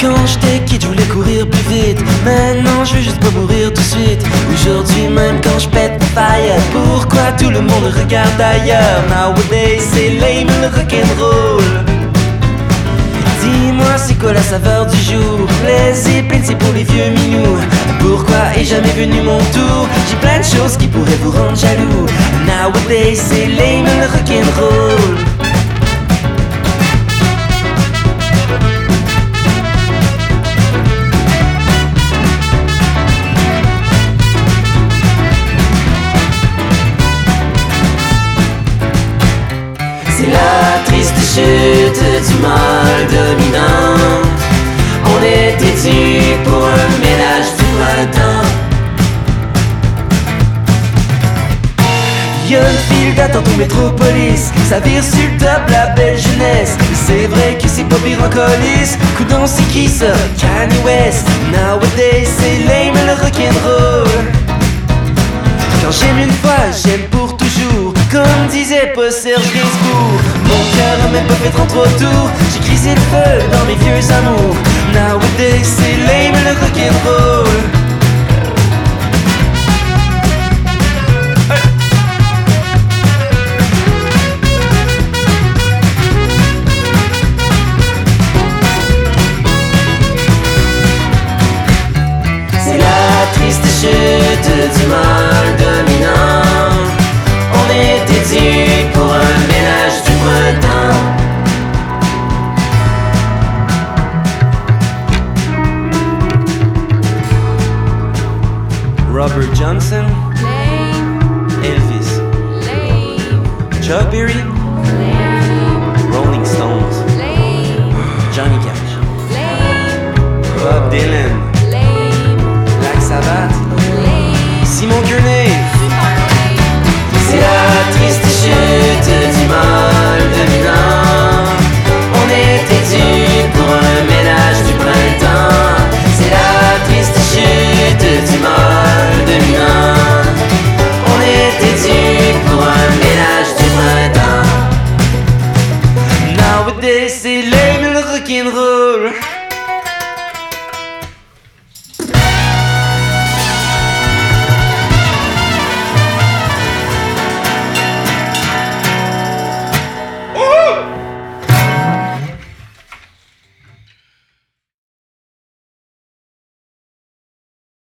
Quand j'étais kid, je voulais courir plus vite. Maintenant, je veux juste pas mourir tout de suite. Aujourd'hui, même quand je pète fire, pourquoi tout le monde regarde ailleurs? Nowadays, c'est lame le rock'n'roll. Dis-moi, c'est quoi la saveur du jour? Les Zeppelin, c'est pour les vieux minous. Pourquoi est jamais venu mon tour? J'ai plein de choses qui pourraient vous rendre jaloux. Nowadays, c'est lame le rock'n'roll. C'est la triste chute du mal dominant. On était dû pour un ménage du printemps. Y'a une file d'attente au métropolis, ça vire sur le top la belle jeunesse. C'est vrai que c'est pas pire en colis. Coudon, c'est qui ça? Kanye West. Nowadays, c'est lame le rock'n'roll. Quand j'aime une fois, j'aime pour toujours. Comme disait pas Serge Gainsbourg. Mon cœur a même pas fait 33 tours. J'ai crisé le feu dans mes vieux amours. Nowadays, c'est lame le rock'n'roll. C'est la triste chute du mal dominant. On était dû pour un ménage du printemps. Robert Johnson, Lame, Elvis, lame, Chuck Berry, lame.